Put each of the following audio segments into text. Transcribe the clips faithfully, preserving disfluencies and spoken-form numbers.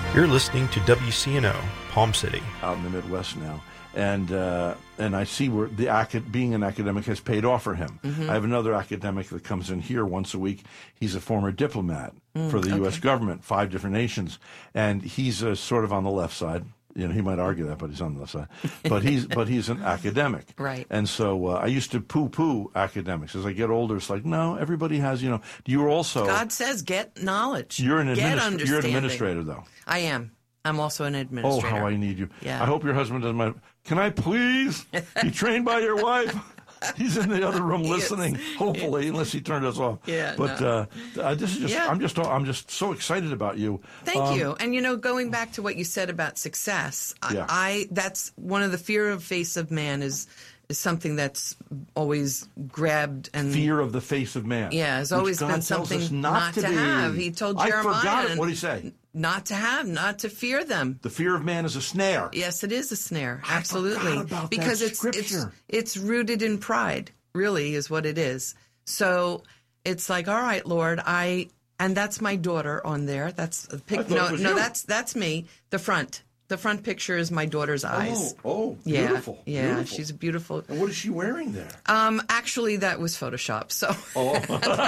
You're listening to W C N O, Palm City. Out in the Midwest now. And uh, and I see where the acad- being an academic has paid off for him. Mm-hmm. I have another academic that comes in here once a week. He's a former diplomat mm, for the okay. U S government, five different nations. And he's uh, sort of on the left side. You know, he might argue that, but he's on the left side. But he's but he's an academic, right? And so uh, I used to poo-poo academics. As I get older, it's like, no, everybody has. You know, you're also God says get knowledge. You're an get administ- You're an administrator, though. I am. I'm also an administrator. Oh, how I need you! Yeah. I hope your husband doesn't mind. Can I please be trained by your wife? He's in the other room listening, yes. hopefully, yes. unless he turned us off. Yeah, but no. uh, this is just, yeah. I'm just, I'm just so excited about you. Thank um, you. And you know, going back to what you said about success, yeah. I, I that's one of the fear of face of man is is something that's always grabbed and fear of the face of man. Yeah, has always God been something not, not to, to have. He told Jeremiah. I forgot it. What did he say? Not to have, not to fear them. The fear of man is a snare. Yes, it is a snare. I Absolutely, forgot about because that it's scripture. it's it's rooted in pride. Really, is what it is. So it's like, all right, Lord, I and that's my daughter on there. That's a pic. No, no, you. that's that's me. The front, the front picture is my daughter's eyes. Oh, oh, yeah, beautiful. Yeah, beautiful. she's beautiful. And what is she wearing there? Um, actually, that was Photoshop. So, oh.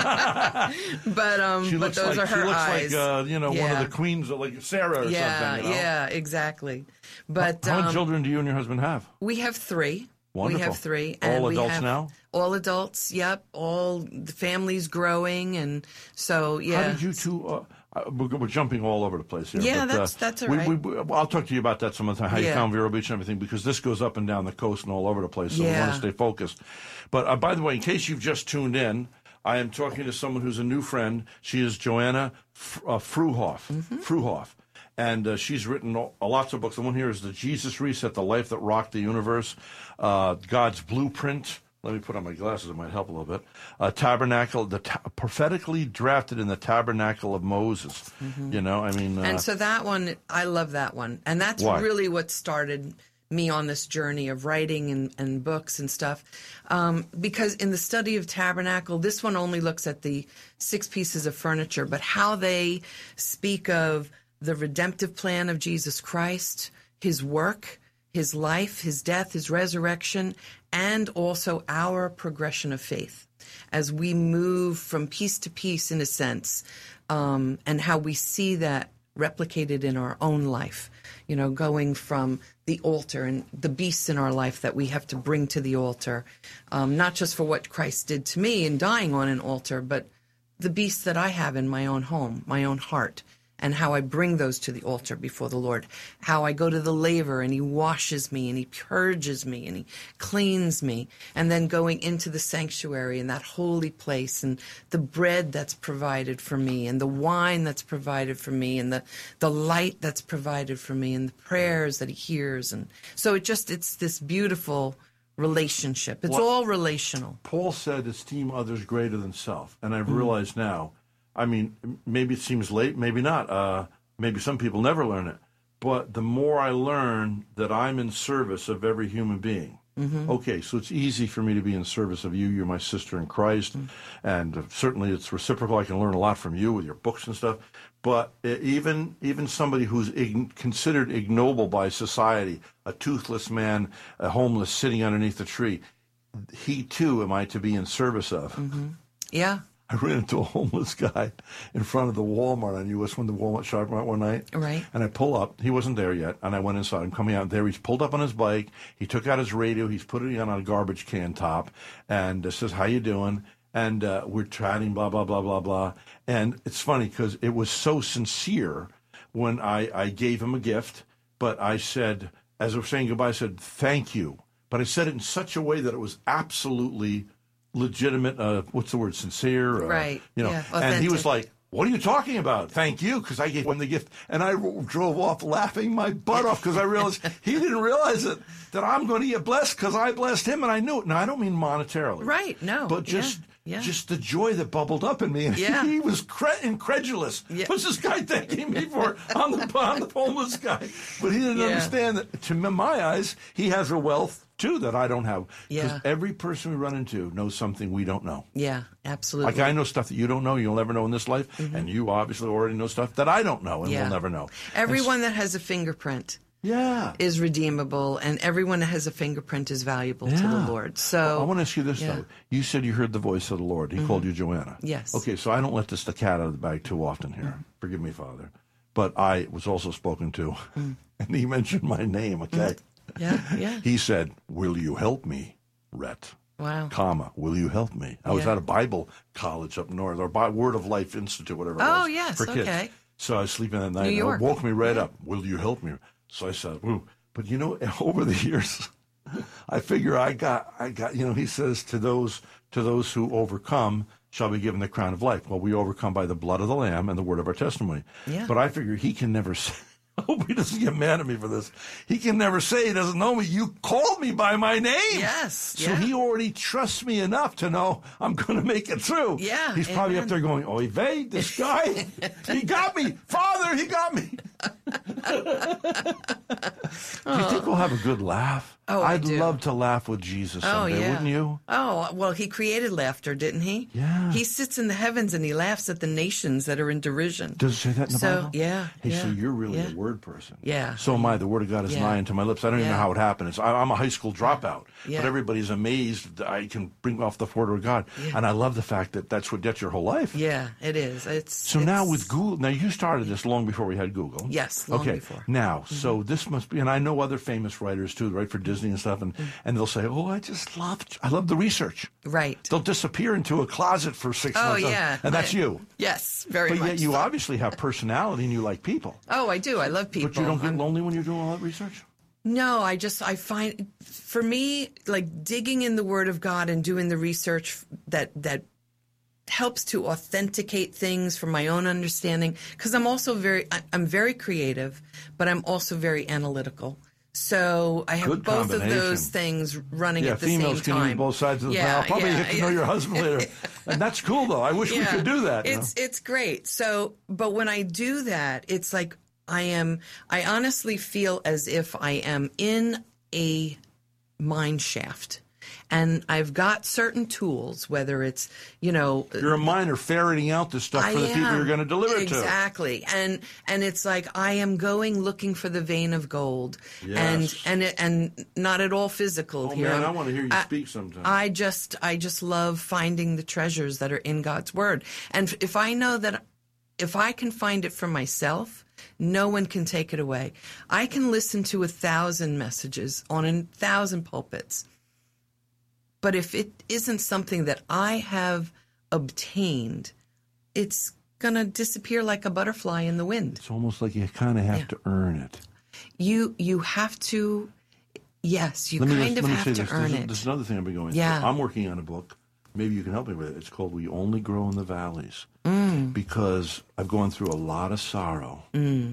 but um, she but those like, are her she looks eyes. Like uh, you know, yeah. one of the queens, like Sarah or yeah, something. You know? Yeah, exactly. But how, how um, many children do you and your husband have? We have three. Wonderful. We have three. All and we adults have, now? All adults, yep. All the family's growing, and so, yeah. How did you two, uh, we're, we're jumping all over the place here. Yeah, but, that's, uh, that's all we, right. we, I'll talk to you about that some other time, how yeah. you found Vero Beach and everything, because this goes up and down the coast and all over the place, so yeah. we want to stay focused. But uh, by the way, in case you've just tuned in, I am talking to someone who's a new friend. She is Joanna F- uh, Fruehauf. Mm-hmm. Fruehauf. And uh, she's written uh, lots of books. The one here is The Jesus Reset, The Life That Rocked the Universe, uh, God's Blueprint. Let me put on my glasses. It might help a little bit. Uh, Tabernacle, the ta- prophetically drafted in the Tabernacle of Moses. Mm-hmm. You know, I mean. Uh, and so that one, I love that one. And that's why? really what started me on this journey of writing and, and books and stuff. Um, because in the study of Tabernacle, this one only looks at the six pieces of furniture, but how they speak of the redemptive plan of Jesus Christ, his work, his life, his death, his resurrection, and also our progression of faith as we move from piece to piece, in a sense, um, and how we see that replicated in our own life, you know, going from the altar and the beasts in our life that we have to bring to the altar, um, not just for what Christ did to me in dying on an altar, but the beasts that I have in my own home, my own heart, and how I bring those to the altar before the Lord, how I go to the laver and he washes me and he purges me and he cleans me, and then going into the sanctuary and that holy place and the bread that's provided for me and the wine that's provided for me and the, the light that's provided for me and the prayers that he hears. And so it just, it's this beautiful relationship. It's what, all relational. Paul said, esteem others greater than self. And I've mm-hmm. realized now, I mean, maybe it seems late, maybe not. Uh, maybe some people never learn it. But the more I learn that I'm in service of every human being, mm-hmm. okay, so it's easy for me to be in service of you. You're my sister in Christ. Mm-hmm. And uh, certainly it's reciprocal. I can learn a lot from you with your books and stuff. But uh, even even somebody who's ig- considered ignoble by society, a toothless man, a homeless sitting underneath a tree, he too am I to be in service of. Mm-hmm. Yeah. I ran into a homeless guy in front of the Walmart on U S one, the Walmart Shopping one night. Right. And I pull up. He wasn't there yet. And I went inside. I'm coming out there. He's pulled up on his bike. He took out his radio. He's put it on a garbage can top and uh, says, how you doing? And uh, we're chatting, blah, blah, blah, blah, blah. And it's funny because it was so sincere when I, I gave him a gift. But I said, as I was saying goodbye, I said, thank you. But I said it in such a way that it was absolutely legitimate, uh, what's the word, sincere? Uh, right. You know, yeah, and he was like, what are you talking about? Thank you, because I gave him the gift. And I drove off laughing my butt off because I realized he didn't realize it, that I'm going to get blessed because I blessed him and I knew it. Now, I don't mean monetarily. Right, no. But just yeah. Yeah. just the joy that bubbled up in me. And Yeah. he was cre- incredulous. Yeah. What's this guy thanking me for? I'm the, I'm the homeless guy. But he didn't Yeah. understand that, to my eyes, he has a wealth, too, that I don't have. Because Yeah. every person we run into knows something we don't know. Yeah, absolutely. Like I know stuff that you don't know, you'll never know in this life. Mm-hmm. And you obviously already know stuff that I don't know and Yeah. will never know. Everyone that has a fingerprint Yeah. is redeemable, and everyone that has a fingerprint is valuable to the Yeah. Lord. So I want to ask you this, yeah. though. You said you heard the voice of the Lord. He Mm-hmm. called you Joanna. Yes. Okay, so I don't let this the cat out of the bag too often here. Mm-hmm. Forgive me, Father. But I was also spoken to, Mm. and he mentioned my name, okay? yeah, yeah. He said, will you help me, Rhett? Wow. Comma, will you help me? I was Yeah. at a Bible college up north, or Bi- Word of Life Institute, whatever it Oh, was. yes, for kids. okay. So I was sleeping that night, New and York. it woke me right up. Will you help me? So I said, woo. But you know, over the years, I figure I got, I got, you know, he says to those, to those who overcome shall be given the crown of life. Well, we overcome by the blood of the Lamb and the word of our testimony. Yeah. But I figure he can never say, I hope he doesn't get mad at me for this. He can never say he doesn't know me. You called me by my name. Yes. So yeah. he already trusts me enough to know I'm going to make it through. Yeah, He's probably amen. up there going, oy vey, this guy, he got me. Father, he got me. Do you think we'll have a good laugh? Oh, I I'd do. love to laugh with Jesus Oh, someday, yeah. wouldn't you? Oh, well, he created laughter, didn't he? Yeah. He sits in the heavens and he laughs at the nations that are in derision. Does it say that in the So, Bible? yeah, Hey, so yeah, you're really yeah. a word person. Yeah. So am I. The word of God is Yeah. nigh unto my lips. I don't even know Yeah. how it happened. It's, I, I'm a high school dropout, Yeah. but everybody's amazed that I can bring off the word of God. Yeah. And I love the fact that that's what that's your whole life. Yeah, it is. It's So now it's- with Google, now you started this long before we had Google. Yes, long okay. before. Now, so this must be, and I know other famous writers too, right, for Disney and stuff, and, and they'll say, "Oh, I just love, I love the research." Right. They'll disappear into a closet for six Oh, months, yeah. and that's I- you. Yes, very But much. yet you so. obviously have personality and you like people. Oh, I do. I love people. But you don't get I'm- lonely when you're doing all that research? No, I just I find for me like digging in the Word of God and doing the research that that helps to authenticate things from my own understanding, because I'm also very I- I'm very creative, but I'm also very analytical. So I have Good both of combination. those things running Yeah, at the same females time. can use both sides of the Yeah, I'll probably yeah, get to yeah. know your husband later. And that's cool, though. I wish we could do that. you know? It's it's great. So, but when I do that, it's like I am. I honestly feel as if I am in a mine shaft, and I've got certain tools. Whether it's you know, You're a miner ferreting out this stuff I for the people am. you're going to deliver it to. Exactly, and and it's like I am going looking for the vein of gold, Yes. and and it, and not at all physical Oh, here. man, I'm- I want to hear you I- speak sometime. I just I just love finding the treasures that are in God's word. And if I know that if I can find it for myself, no one can take it away. I can listen to a thousand messages on a thousand pulpits. But if it isn't something that I have obtained, it's going to disappear like a butterfly in the wind. It's almost like you kind of have Yeah. to earn it. You you have to yes, you Let me, kind just, of let me have say to this. earn There's, it. there's another thing I've been going Yeah. through. I'm working on a book. Maybe you can help me with it. It's called We Only Grow in the Valleys. Mm. Because I've gone through a lot of sorrow,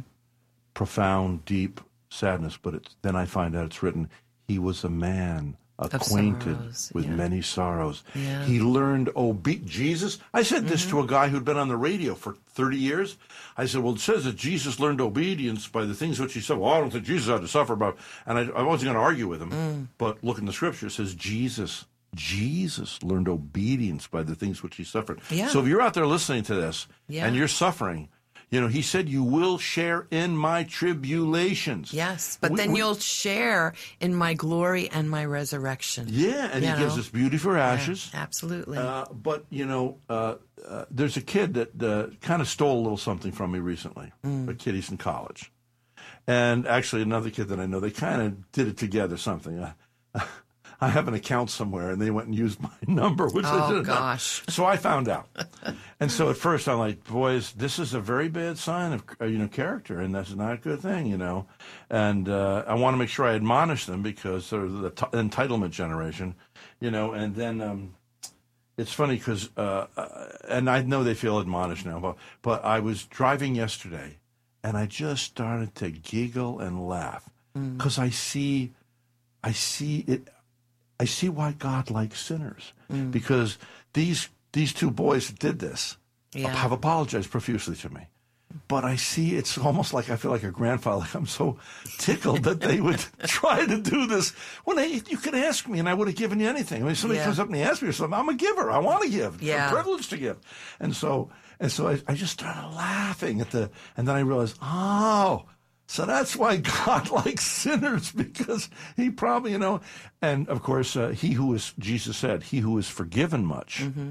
profound, deep sadness. But it's, then I find out it's written, he was a man acquainted sorrows, with yeah. many sorrows. Yeah. He learned obe- Jesus. I said this Mm-hmm. to a guy who'd been on the radio for thirty years. I said, well, it says that Jesus learned obedience by the things which he said. Well, I don't think Jesus had to suffer about. And I, I wasn't going to argue with him. Mm. But look in the scripture, it says Jesus, Jesus learned obedience by the things which he suffered. Yeah. So if you're out there listening to this Yeah. and you're suffering, you know, he said, you will share in my tribulations. Yes, but We- then we- you'll share in my glory and my resurrection. Yeah, and You he gives know? us beauty for Yeah, ashes. absolutely. Uh, but, you know, uh, uh, there's a kid that uh, kind of stole a little something from me recently. Mm. A kid, he's in college. And actually another kid that I know, they kind of did it together, something. Uh, I have an account somewhere, and they went and used my number, which Oh, they didn't. gosh. So I found out. And so at first I'm like, boys, this is a very bad sign of, uh, you know, character, and that's not a good thing, you know. And uh, I want to make sure I admonish them because they're the t- entitlement generation, you know. And then um, it's funny because, uh, uh, and I know they feel admonished now, but, but I was driving yesterday, and I just started to giggle and laugh because I see, I see it. I see why God likes sinners, because these these two boys that did this Yeah. have apologized profusely to me. But I see it's almost like I feel like a grandfather. Like I'm so tickled that they would try to do this. When I, you could ask me, and I would have given you anything. When somebody Yeah. comes up and asks me or something, I'm a giver. I want to give. Yeah. It's a privilege to give. And so, and so I, I just started laughing at the, and then I realized, oh, so that's why God likes sinners, because he probably, you know, and of course, uh, he who is, Jesus said, he who is forgiven much Mm-hmm.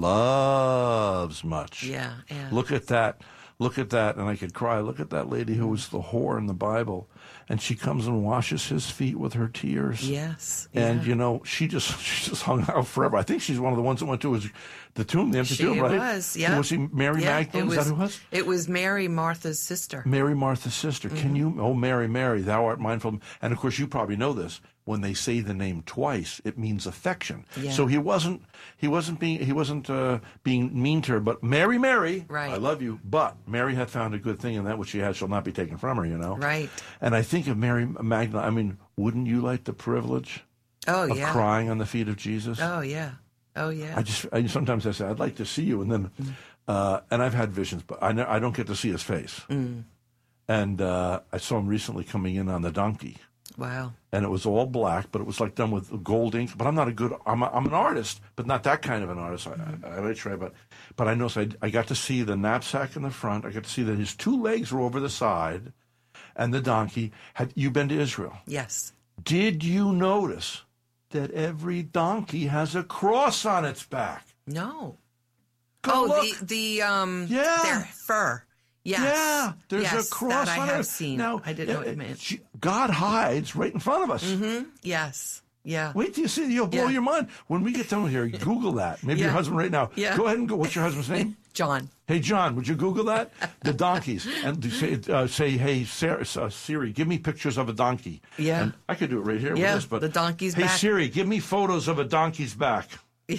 loves much. Yeah, yeah. Look at that. Look at that. And I could cry. Look at that lady who was the whore in the Bible. And she comes and washes his feet with her tears. Yes. And, yeah. you know, she just she just hung out forever. I think she's one of the ones that went to his, the tomb, the empty She tomb, right? was, yeah. Was he Mary Yeah, Magdalene? it Is was, that who it was? It was Mary, Martha's sister. Mary, Martha's sister. Mm-hmm. Can you, oh, Mary, Mary, thou art mindful. And, of course, you probably know this. When they say the name twice, it means affection. Yeah. So he wasn't, he wasn't being, he wasn't uh, being mean to her. But Mary, Mary, Right. I love you. But Mary hath found a good thing, and that which she has shall not be taken from her. You know. Right. And I think of Mary Magdalene. I mean, wouldn't you like the privilege Oh, of yeah. crying on the feet of Jesus? Oh, yeah. Oh, yeah. I just, I, sometimes I say, I'd like to see you, and then, Mm. uh, and I've had visions, but I, ne- I don't get to see his face. Mm. And uh, I saw him recently coming in on the donkey. Wow. And it was all black, but it was like done with gold ink. But I'm not a good, I'm, a, I'm an artist, but not that kind of an artist. I, I, I might try, but, but I noticed I, I got to see the knapsack in the front. I got to see that his two legs were over the side, and the donkey. Had you been to Israel? Yes. Did you notice that every donkey has a cross on its back? No. Go oh, look. the, the, um, Yeah. their fur. Yes. Yeah, there's yes, a cross that I on have it. seen. Now, I didn't know what uh, it meant. she- God hides right in front of us. Mm-hmm. Yes. Yeah. Wait till you see it. You'll blow Yeah. your mind. When we get done here, Google that. Maybe your Yeah. husband right now. Yeah. Go ahead and go. What's your husband's name? John. Hey, John, would you Google that? The donkeys. And do say, uh, say hey, Sarah, uh, Siri, give me pictures of a donkey. Yeah. And I could do it right here Yeah, with this. But the donkey's hey, back. Siri, give me photos of a donkey's back.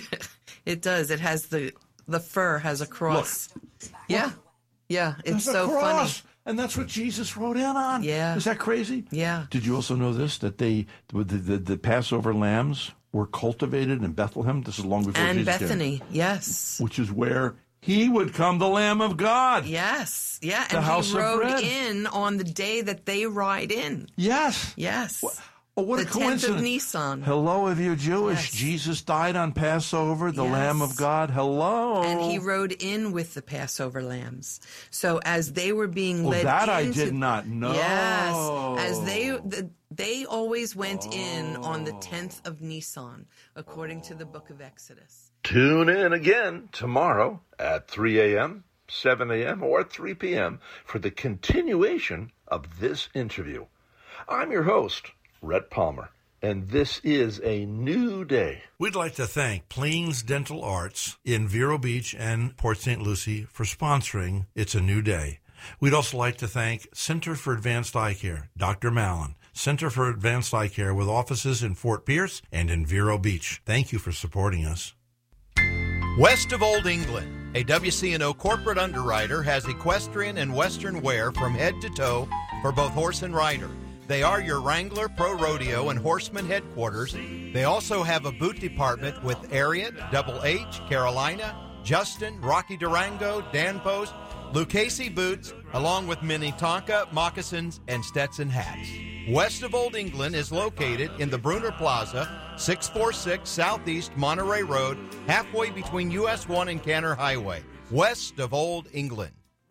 It does. It has the, the fur has a cross. Yeah. Yeah. It's There's a so cross. funny. And that's what Jesus wrote in on. Yeah. Is that crazy? Yeah. Did you also know this, that they the, the, the Passover lambs were cultivated in Bethlehem? This is long before And Jesus came. Bethany. Yes. Which is where he would come, the Lamb of God. Yes. Yeah. The and house he of rode bread. in on the day that they ride in. Yes. Yes. Oh, what the a tenth coincidence. of Nisan. Hello, if you're Jewish. Yes. Jesus died on Passover, the Yes. Lamb of God. Hello. And he rode in with the Passover lambs. So as they were being Oh, led that I into, did not know. Yes, as they the, they always went in on the tenth of Nisan, according to the book of Exodus. Tune in again tomorrow at three a.m., seven a.m., or three p.m. for the continuation of this interview. I'm your host, Rhett Palmer, and this is a new day. We'd like to thank Plains Dental Arts in Vero Beach and Port Saint Lucie for sponsoring It's a New Day. We'd also like to thank Center for Advanced Eye Care, Doctor Mallon, Center for Advanced Eye Care with offices in Fort Pierce and in Vero Beach. Thank you for supporting us. West of Old England, a W C N O corporate underwriter has equestrian and western wear from head to toe for both horse and rider. They are your Wrangler Pro Rodeo and Horseman headquarters. They also have a boot department with Ariat, Double H, Carolina, Justin, Rocky Durango, Dan Post, Lucchese boots, along with Minnetonka, moccasins, and Stetson hats. West of Old England is located in the Bruner Plaza, six forty-six Southeast Monterey Road, halfway between U S one and Canner Highway. West of Old England.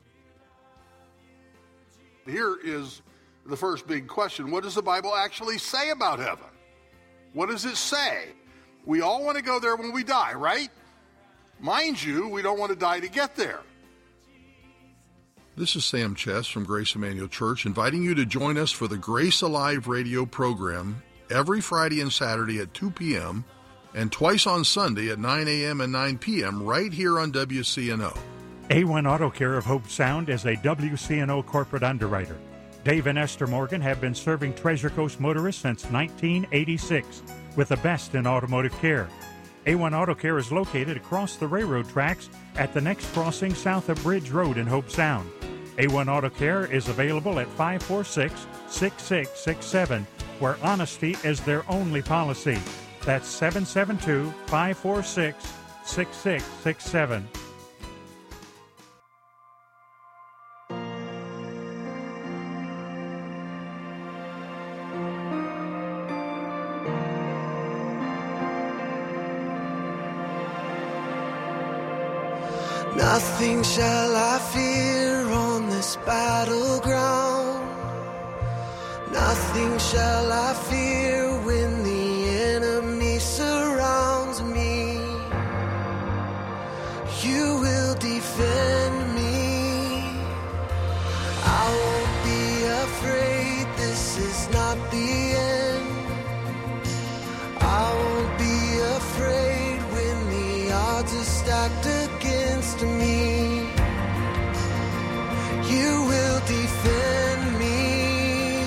Here is the first big question. What does the Bible actually say about heaven? What does it say? We all want to go there when we die, right? Mind you, we don't want to die to get there. This is Sam Chess from Grace Emmanuel Church, inviting you to join us for the Grace Alive radio program every Friday and Saturday at two p.m. and twice on Sunday at nine a.m. and nine p.m. right here on W C N O. A one Auto Care of Hope Sound is a W C N O corporate underwriter. Dave and Esther Morgan have been serving Treasure Coast motorists since nineteen eighty-six with the best in automotive care. A one Auto Care is located across the railroad tracks at the next crossing south of Bridge Road in Hope Sound. A one Auto Care is available at five four six, six six six seven, where honesty is their only policy. That's seven seven two, five four six, six six six seven. Nothing shall I fear on this battleground. Nothing shall I fear when the enemy surrounds me. You will defend me. I won't be afraid, this is not the end. I won't be afraid when the odds are stacked against me. You will defend me.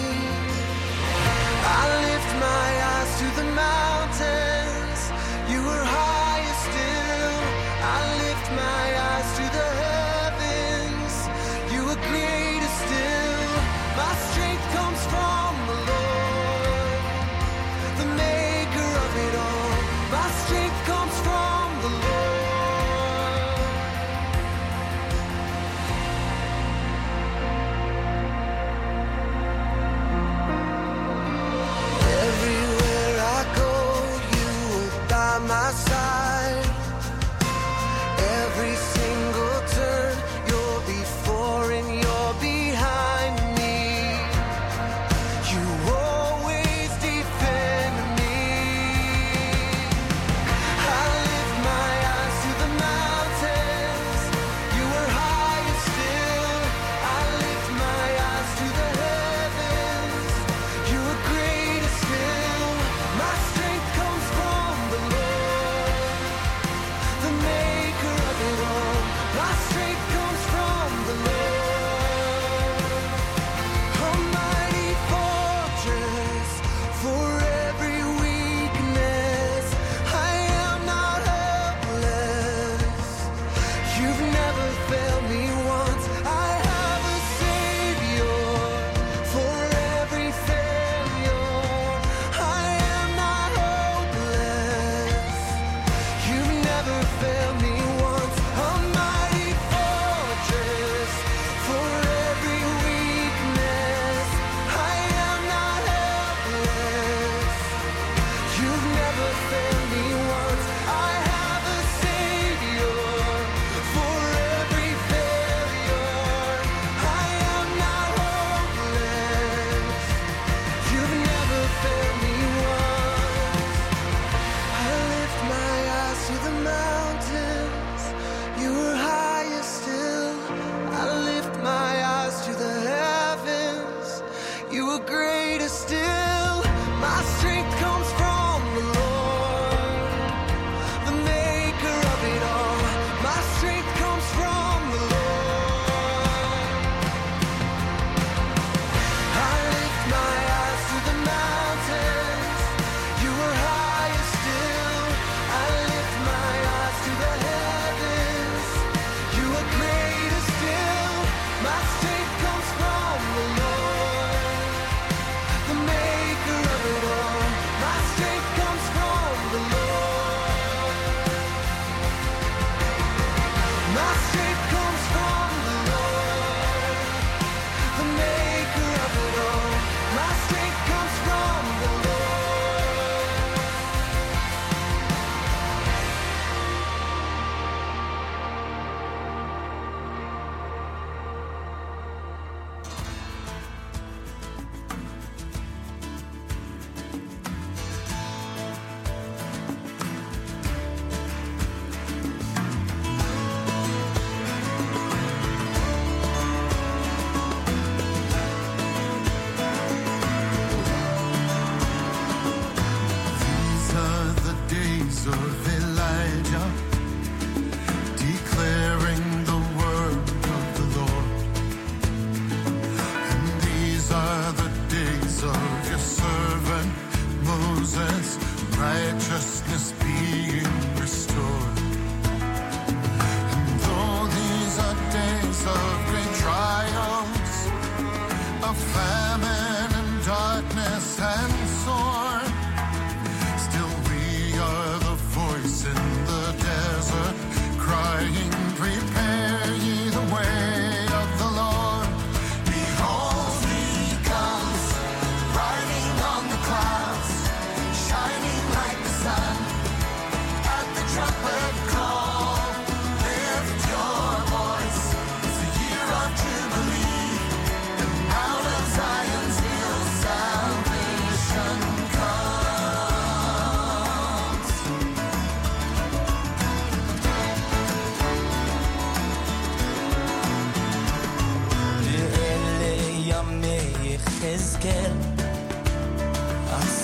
I lift my eyes to the mountains. You are higher still. I lift my eyes to the heavens. You are greater still. My strength comes from the Lord, the maker of it all. My strength comes from the Lord. My side, every single turn, you're before and you're behind me. You always defend me. I lift my eyes to the mountains. You are higher still. I lift my eyes to the heavens. You are greater still. My strength comes from the Lord. Still we are the voice in the desert.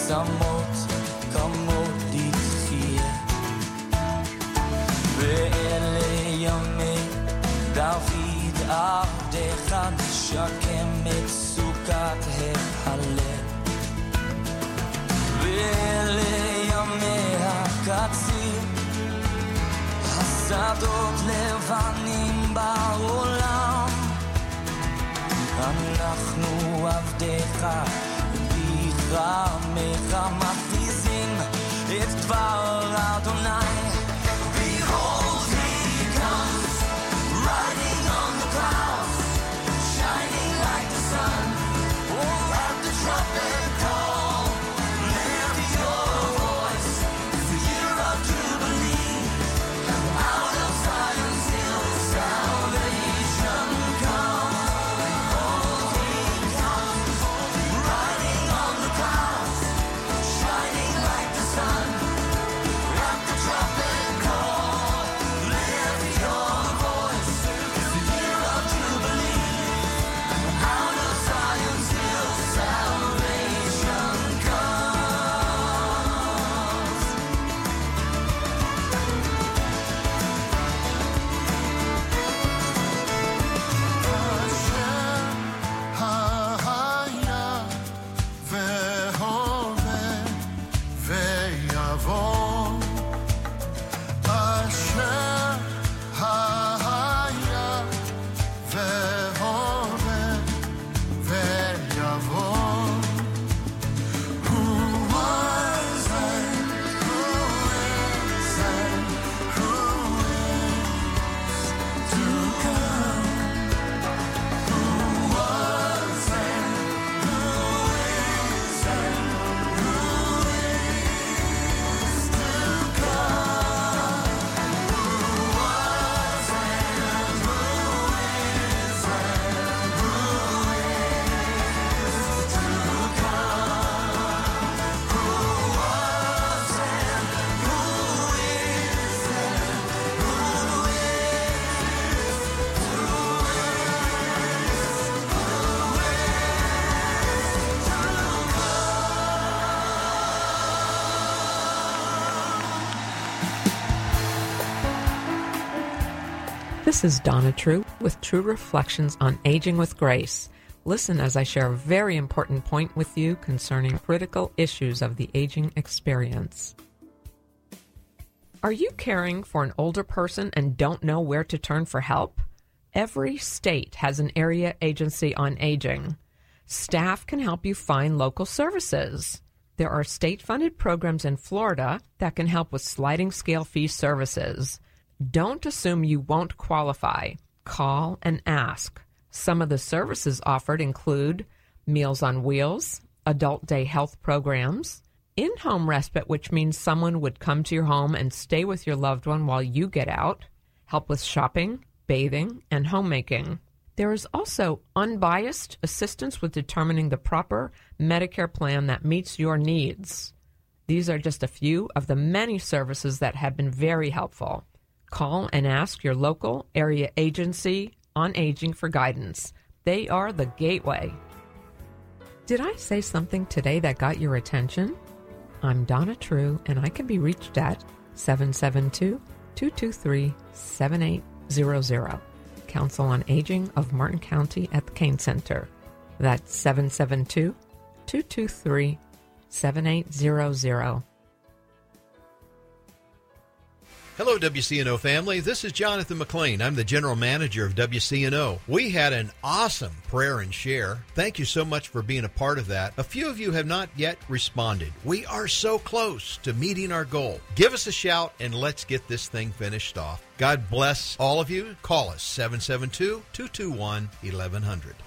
עצמות כמות יחיה ואלה ימי דוד עבדך נשקם את סוכת ההלל ואלה ימי הקציר השדות לבנים בעולם אנחנו עבדך ביחמך מכריזים את דבר אדוני Behold he comes riding on the clouds shining like the sun oh at the trumpet call lift your voice it's the year of Jubilee out of Zion's hill salvation comes Behold he comes riding on the clouds shining like the sun at the trumpet call lift your voice it's the year of Jubilee out of Zion's hill salvation comes היה והווה ויבוא אשר היה והווה ויבוא Who was and who is and who is to come Who was and who is and who is to come Who was and who is and who is to come Who was and who is and who This is Donna True with True Reflections on Aging with Grace. Listen as I share a very important point with you concerning critical issues of the aging experience. Are you caring for an older person and don't know where to turn for help? Every state has an area agency on aging. Staff can help you find local services. There are state-funded programs in Florida that can help with sliding scale fee services. Don't assume you won't qualify. Call and ask. Some of the services offered include Meals on Wheels, adult day health programs, in-home respite, which means someone would come to your home and stay with your loved one while you get out, help with shopping, bathing, and homemaking. There is also unbiased assistance with determining the proper Medicare plan that meets your needs. These are just a few of the many services that have been very helpful. Call and ask your local area agency on aging for guidance. They are the gateway. Did I say something today that got your attention? I'm Donna True, and I can be reached at seven seven two, two two three, seven eight zero zero. Council on Aging of Martin County at the Kane Center. That's seven seven two, two two three, seven eight zero zero. Hello, W C N O family. This is Jonathan McLean. I'm the general manager of W C N O. We had an awesome prayer and share. Thank you so much for being a part of that. A few of you have not yet responded. We are so close to meeting our goal. Give us a shout and let's get this thing finished off. God bless all of you. Call us seven seven two, two two one, eleven hundred.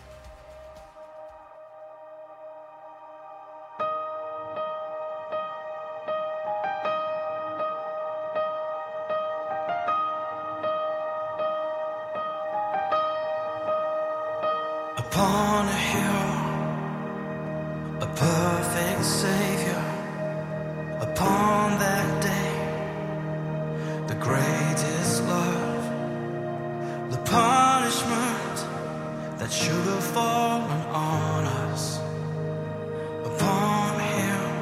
Upon a hill, a perfect Savior. Upon that day, the greatest love, the punishment that should have fallen on us. Upon him,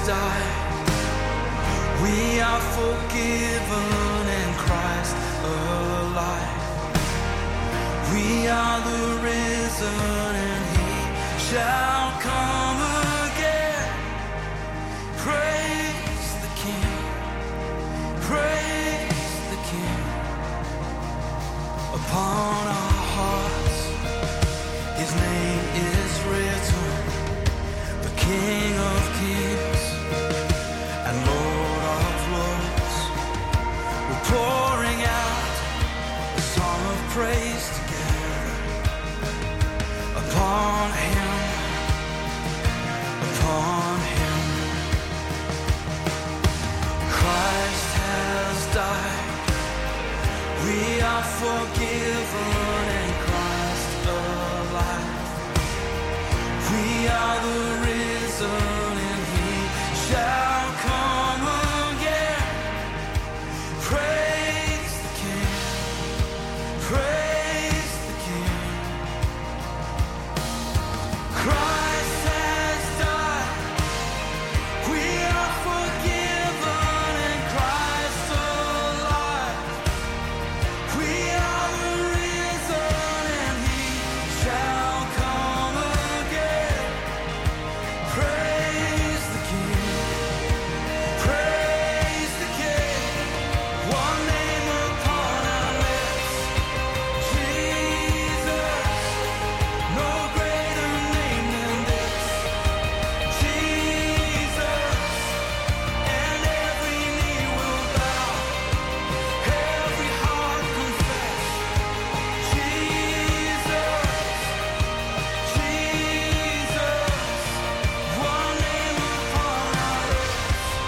died. We are forgiven and Christ alive. We are the risen and he shall come again. Praise the King. Praise the King. Upon our hearts his name is written, the King of Kings and Lord of Lords. We're pouring out a song of praise together upon him, upon him. Christ has died. We are forgiven and Christ alive. We are the risen and he shall come again. Praise the King. Praise the King. Christ has died. We are forgiven and Christ alive. We are the risen and he shall come again. Praise the King. Praise the King. One name upon our lips. Jesus. No greater name than this. Jesus. And every knee will bow. Every heart confess. Jesus. Jesus. One name upon our lips.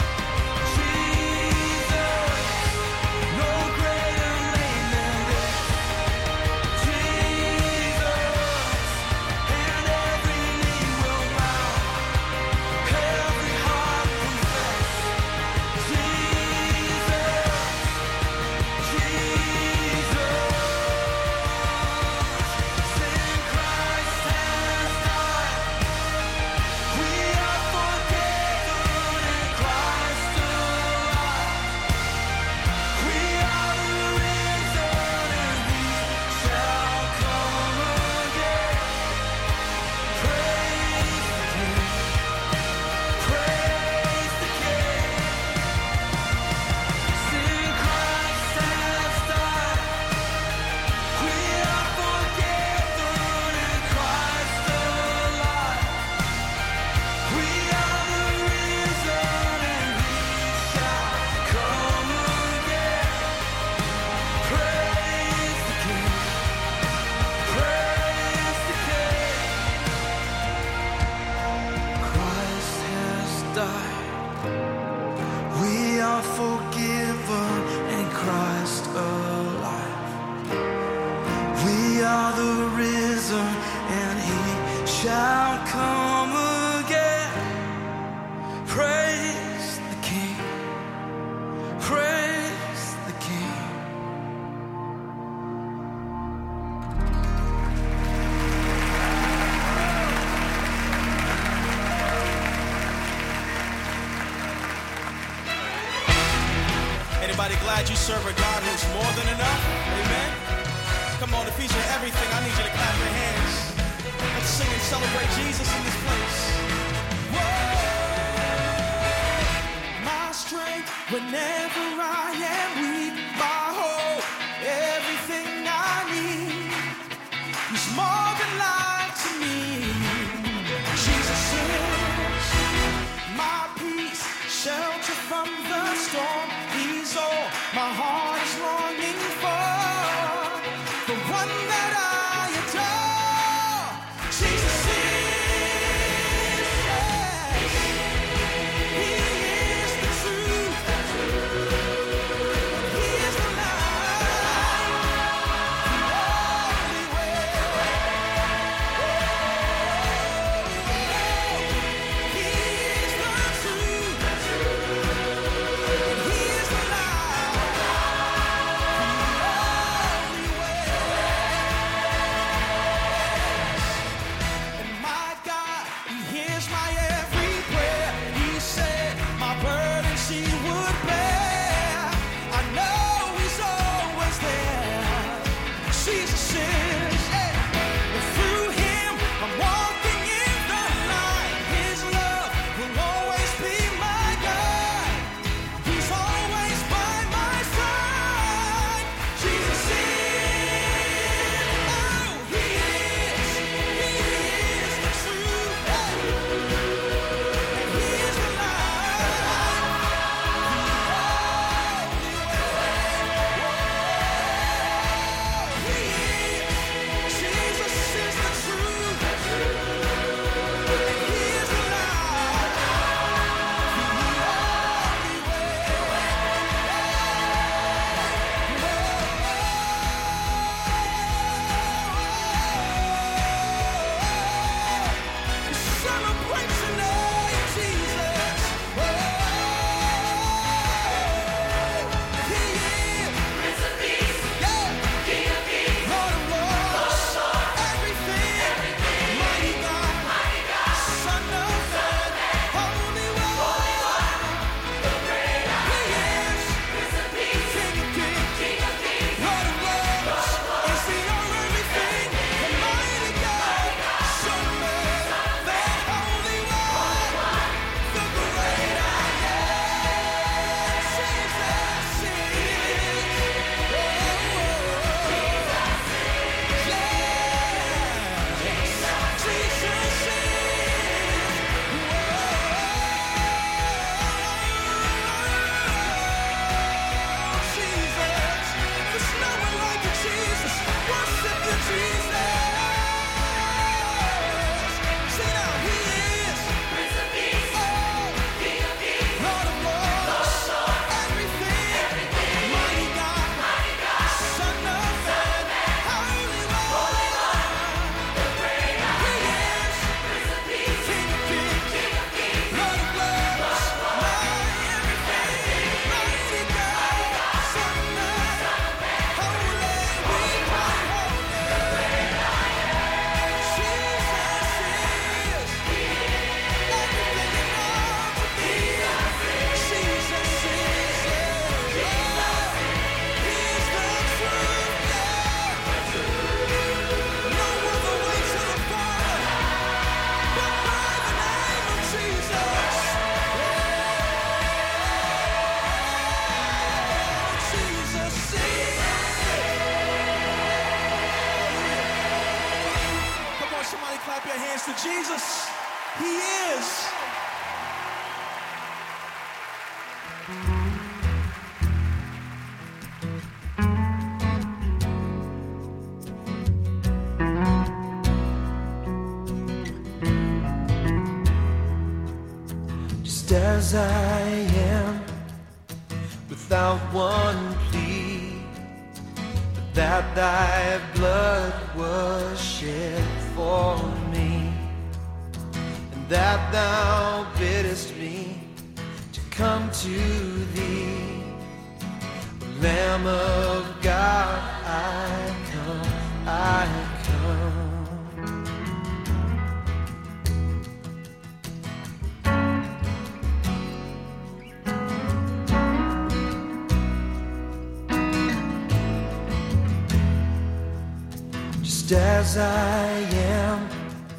Jesus. No greater name than this. Jesus. And every knee will bow. Every heart confess. Jesus. Jesus. Sin Christ has died. We are forgiven and Christ alive. We are the risen and he shall come again. Praise the King. Praise the King. Sin Christ has died. We are forgiven and Christ alive. We are the risen and he shall come again. Praise the King. Praise the King. Christ has died. We are forgiven and Christ alive. We are the risen and he shall come again. Praise the King. Praise the King. Anybody glad you serve a God who's more than enough? Amen. Come on, if he's your everything, I need you to clap your hands. Let's sing and celebrate Jesus in this place. Whoa, my strength whenever I am weak, my hope, everything I need. He's more than life to me. Jesus is my peace, shelter from the storm. He's all my heart is longing for. The one that I adore. Jesus is, yes. He is the truth. Somebody clap your hands to Jesus. He is. Just as I am, without one plea, but that thy blood was shed for me, and that thou biddest me to come to thee. Lamb of God, I come, I come. Just as I am,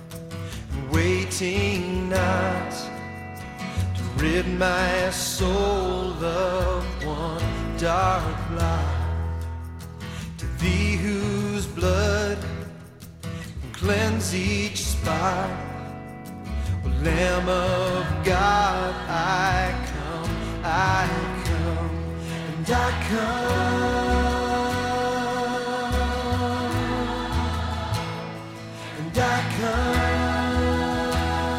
waiting not to rid my soul of one dark blot, to thee whose blood can cleanse each spot. O Lamb of God, I come, I come, and I come. And I come,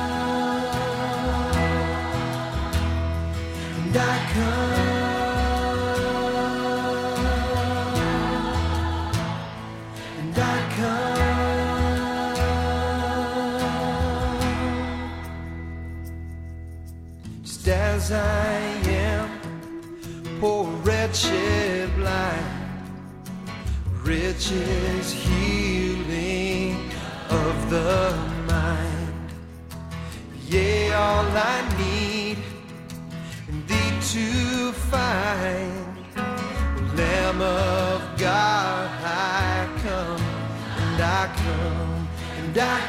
and I come, and I come, just as I am, poor wretched blind, riches healing of the mind. Yea, all I need in thee to find. O Lamb of God, I come, and I come, and I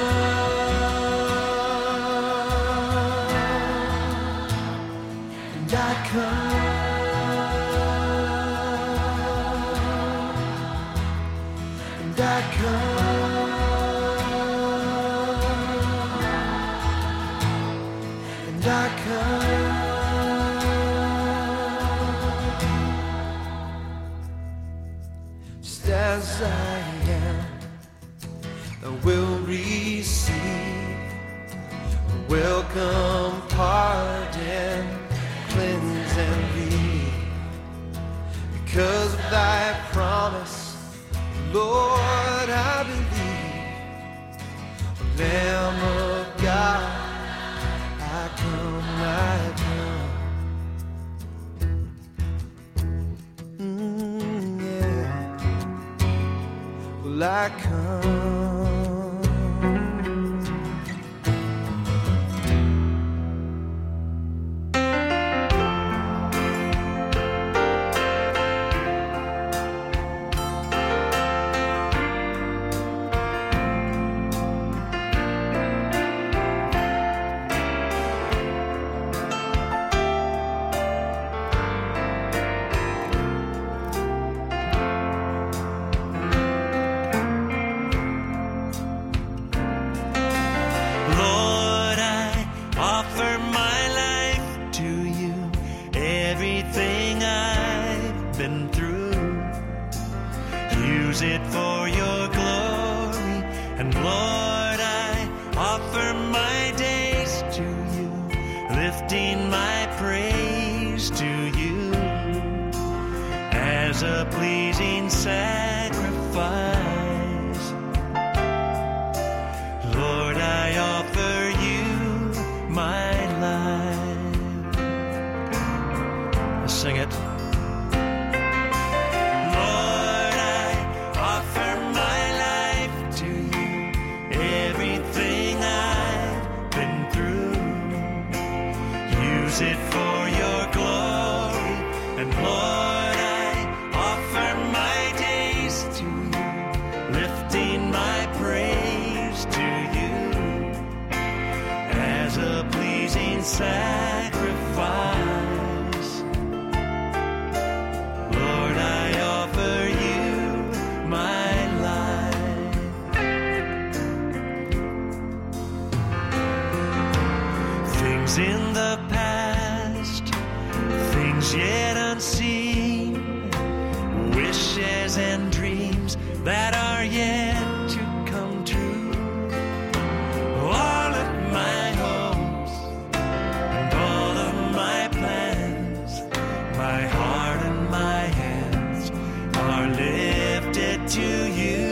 come, and I come, and I come. And I come, just as I am, thou wilt receive a welcome pardon, cleanse and leave. Because of thy promise, Lord, I believe. O Lamb of God, I come, I come. Mm, yeah. Well, I come. Lord, I offer my life to you, everything I've been through. Use it for your glory, and Lord, I offer my days to you, lifting my praise to you as a pleasing sacrifice. Lord, I offer you my life. Let's sing it. Lord, I offer my life to you, everything I've been through. Use it for your glory, and Lord, I offer my days to you, lifting my praise to you as a pleasing sacrifice. Lord, I offer you my life. things in the past, things yet unseen, wishes and dreams that are yet to come true. All of my hopes and all of my plans, my heart and my hands are lifted to you.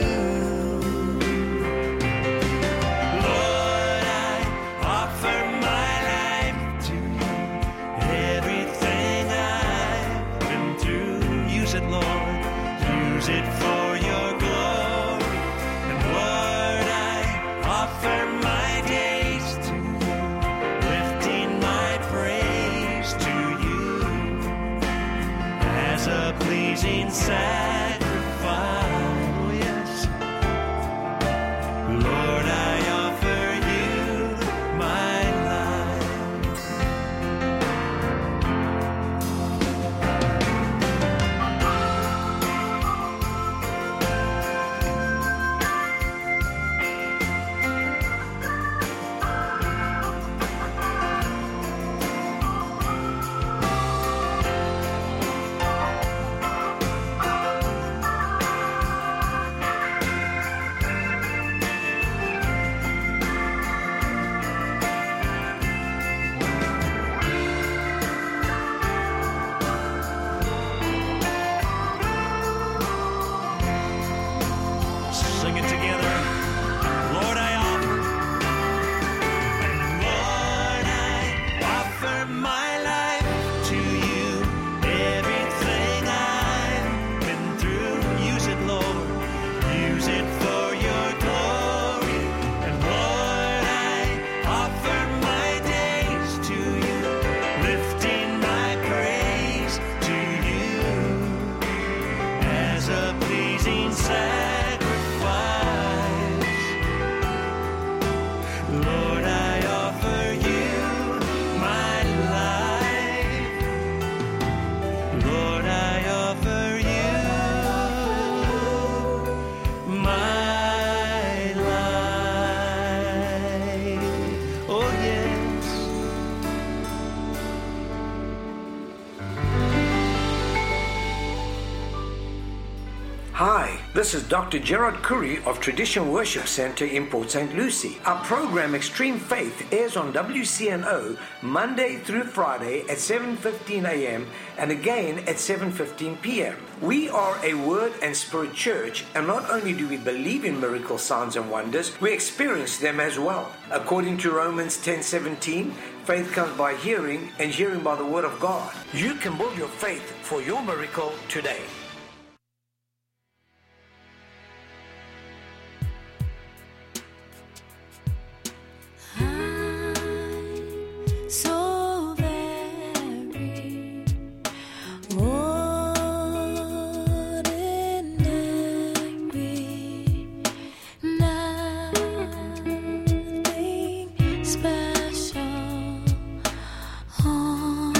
Lord, I offer my life to you. Everything I've been through, use it, Lord. Use it for your glory. And Lord, I offer my days to you, lifting my praise to you as a pleasing sacrifice. Oh, yes. Lord, I offer you my life. Sing it together. Lord, I offer. Lord, I offer my life to you. Everything I've been through, use it, Lord. Use it for your glory. And Lord, I offer my days to you, lifting my praise to you as a pleasing sacrifice. Lord, I offer you my life. Lord, I offer you my life. Oh, yes. Hi, this is Doctor Gerard Curry of Tradition Worship Center in Port Saint Lucie. Our program Extreme Faith airs on W C N O Monday through Friday at seven fifteen a.m. and again at seven fifteen p.m. We are a Word and Spirit church, and not only do we believe in miracles, signs and wonders, we experience them as well. According to Romans ten seventeen, faith comes by hearing, and hearing by the Word of God. You can build your faith for your miracle today. So very ordinary, nothing special on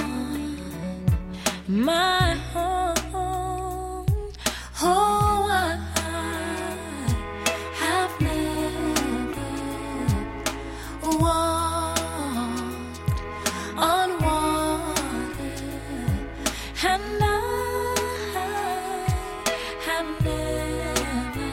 my own. Oh, I have never walked on water, and I have never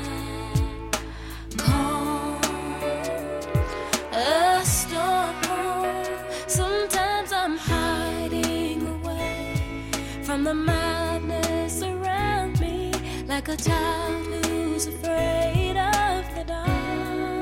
calmed a storm. Sometimes I'm hiding away from the madness around me, like a child who's afraid of the dark.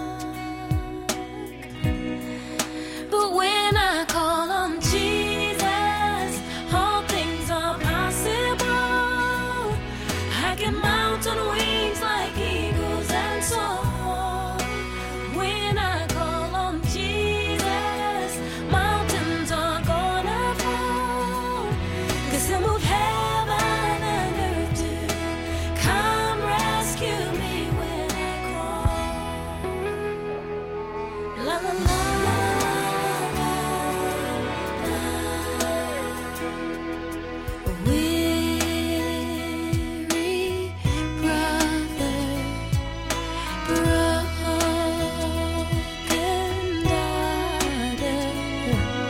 But when I call on Jesus, all things are possible. I can mount on wings like eagles and soar. When I call on Jesus, mountains are gonna fall. 'Cause he'll move heaven and earth to come rescue me when I call. La la la. Broken daughter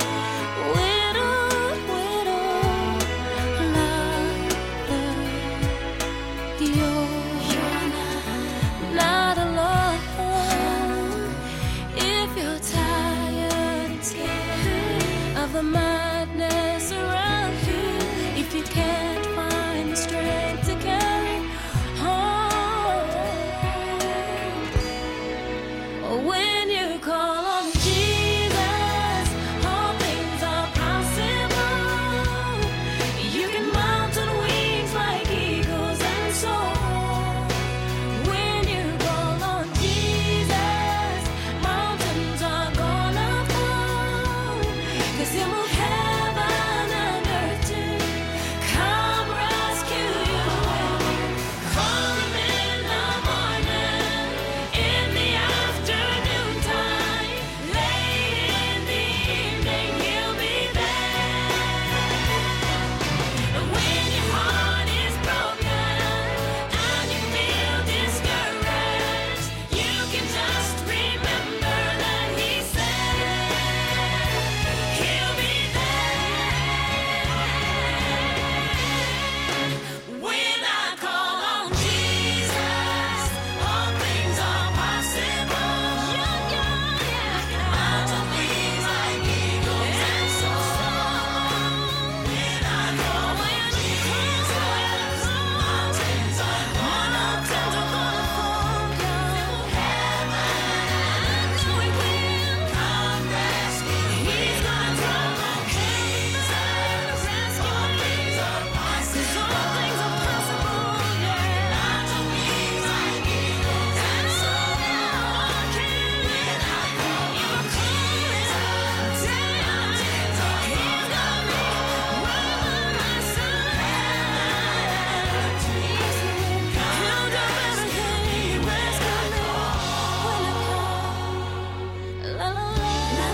the madness around you if you can't find the strength to carry on. When you call on Jesus, all things are possible. You can mount on wings like eagles and soar. When you call on Jesus, mountains are gonna fall. 'Cause he'll move heaven and earth to come rescue you. Call him in the morning, in the afternoon time, late in the evening, he'll be there. When your heart is broken and you feel discouraged, you can just remember that he said he'll be there. When I call on Jesus, all things are possible. Yeah, yeah, yeah. Mount on wings like eagles and soar. When I call on Jesus, mountains are gonna fall. Heaven and earth will come rescue. He's gonna come on Jesus, rescue. All things are possible. 'Cause all things are possible. Yeah. Mount on wings like eagles and soar. When I call on Jesus, mountains are gonna roll my side. He'll do everything. Rescue me when I call. La la la la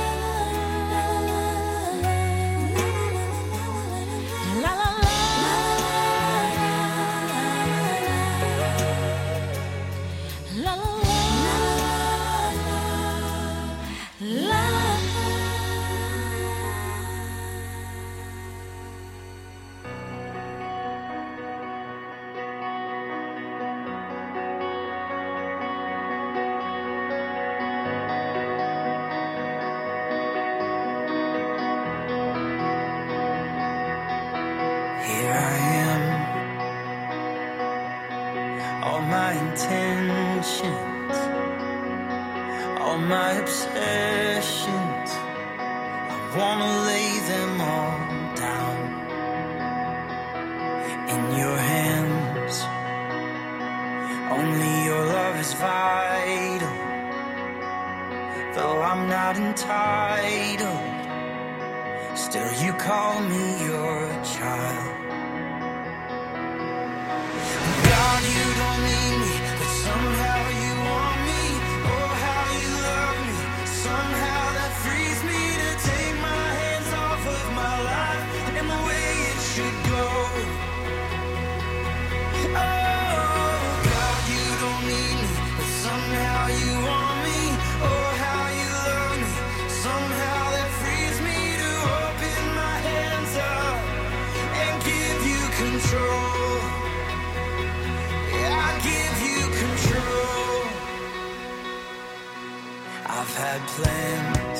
la la la la la la. Here I am, all my intentions, all my obsessions, I wanna lay them all down in your hands. Only your love is vital, though I'm not entitled. Still you call me your child. God, you don't need me, but somehow you want me. Oh, how you love me. Somehow that frees me to take my hands off of my life and the way it should go. Oh, God, you don't need me, but somehow you want me. Oh, how you love me. Somehow that frees me to open my hands up and give you control. Yeah, I give you control. I've had plans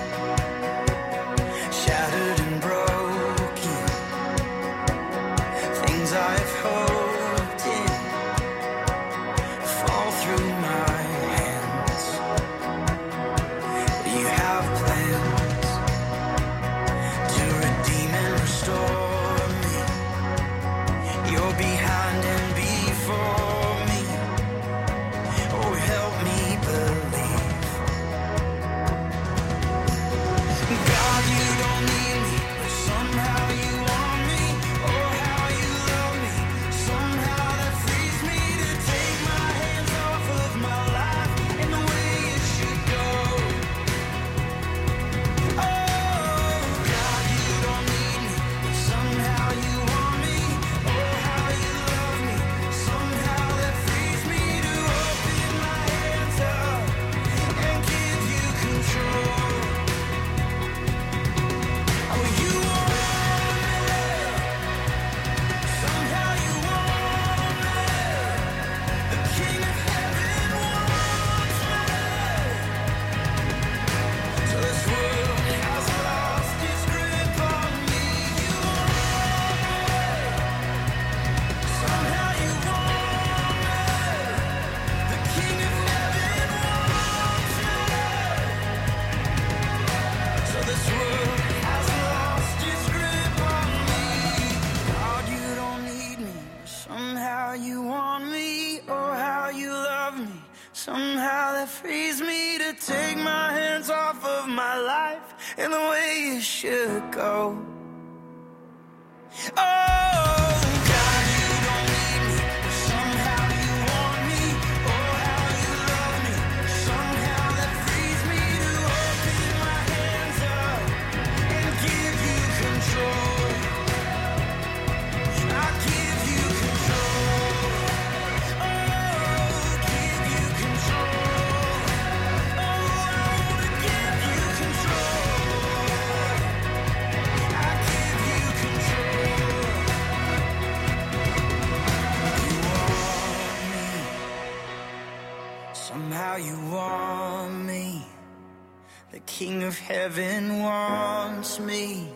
shattered and broken, things I've hoped in fall through my hands. You have plans to redeem and restore me. You're behind and before me. Oh, help me believe. frees me to take my hands off of my life and the way it should go. Oh, God, you don't need me, but somehow you want me. Oh, how you love me. Somehow that frees me to open my hands up and give you control. I give you control. Oh, give you control. Oh, I wanna give you control. I give you control. You want me. Somehow you want me. The King of Heaven wants me.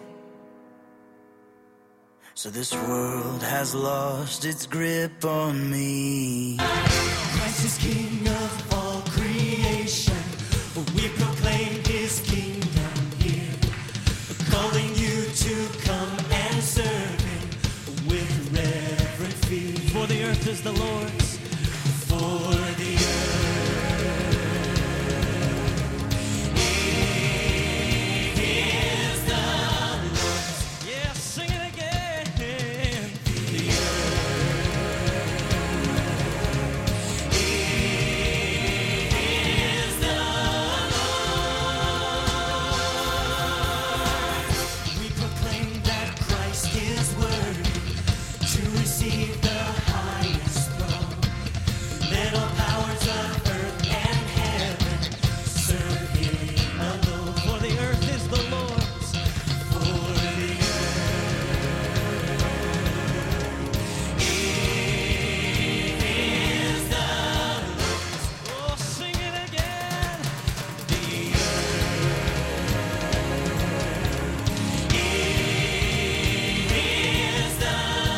So this world has lost its grip on me. Christ is King of all creation. We proclaim His kingdom here, calling you to come and serve Him with reverent fear. For the earth is the Lord's. For the earth is the Lord's. Yeah, sing it again. The earth is the Lord. We proclaim that Christ is worthy to receive the highest throne. Let all powers of earth and heaven serve Him alone. For the earth is the Lord's. For the earth is the Lord's. Oh, sing it again. The earth is the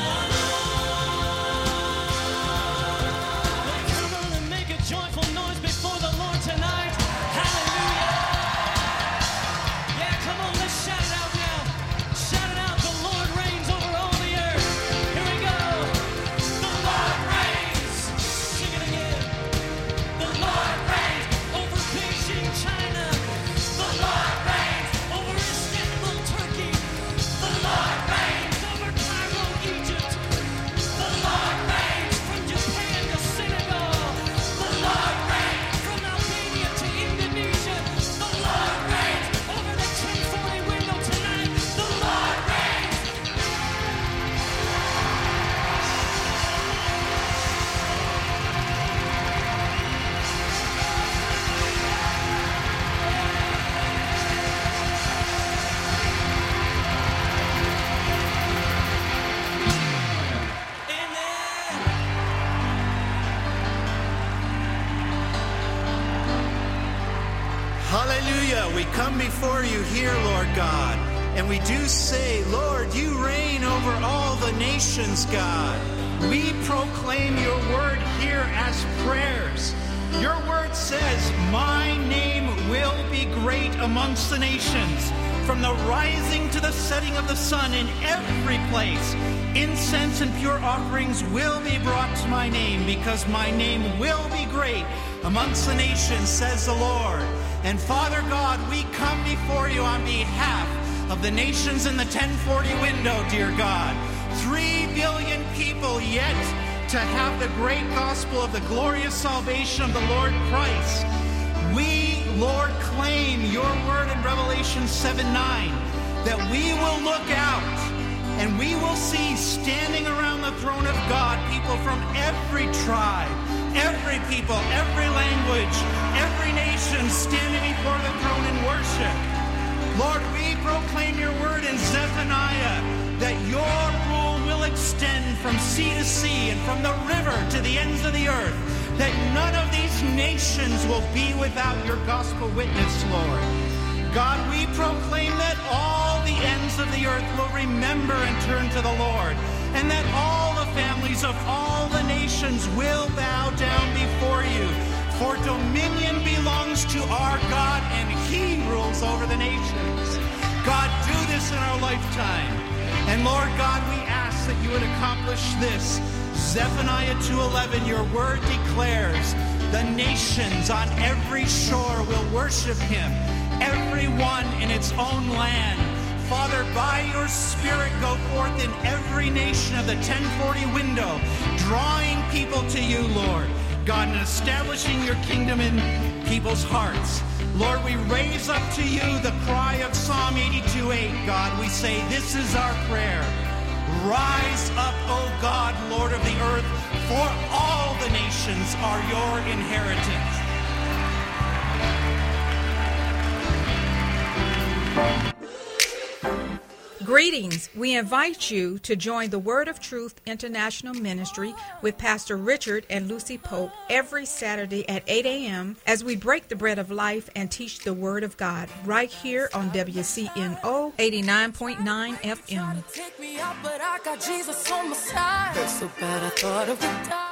Lord. Come on and make a joyful noise before the Lord tonight. Hallelujah. Yeah, come on, let's shout it out now. Shout it out. The Lord reigns over all the earth. Here we go. The Lord reigns. Sing it again. The Lord reigns over Beijing, China. The Lord reigns over Istanbul, Turkey. The Lord reigns over Cairo, Egypt. The Lord reigns from Japan to Senegal. The Lord reigns from Albania to Indonesia. The Lord reigns over the ten forty window tonight. The Lord reigns. Hallelujah. We come before you here, Lord God, and we do say, Lord, you reign over all the nations, God. We proclaim your word here as prayers. Your word says, my name will be great amongst the nations. From the rising to the setting of the sun in every place, incense and pure offerings will be brought to my name, because my name will be great amongst the nations, says the Lord. And Father God, we come before you on behalf of the nations in the ten forty window, dear God. Three billion people yet to have the great gospel of the glorious salvation of the Lord Christ. We, Lord, claim your word in Revelation seven nine, that we will look out and we will see standing around the throne of God people from every tribe, every people, every language, every nation standing before the throne in worship. Lord, we proclaim your word in Zephaniah that your rule will extend from sea to sea and from the river to the ends of the earth, that none of these nations will be without your gospel witness, Lord. God, we proclaim that all the ends of the earth will remember and turn to the Lord, and that all the families of all the nations will bow down before you. For dominion belongs to our God, and he rules over the nations. God, do this in our lifetime. And Lord God, we ask that you would accomplish this. Zephaniah two eleven, your word declares The nations on every shore will worship him, everyone in its own land. Father, by your Spirit, go forth in every nation of the ten forty window, drawing people to you, Lord. God, and establishing your kingdom in people's hearts. Lord, we raise up to you the cry of Psalm eighty-two eight. God, we say, this is our prayer. Rise up, O God, Lord of the earth, for all the nations are your inheritance. Greetings. We invite you to join the Word of Truth International Ministry with Pastor Richard and Lucy Pope every Saturday at eight a.m. as we break the bread of life and teach the Word of God right here on W C N O eighty-nine point nine F M. Take me out, but I got Jesus on my side. So bad I thought of the die.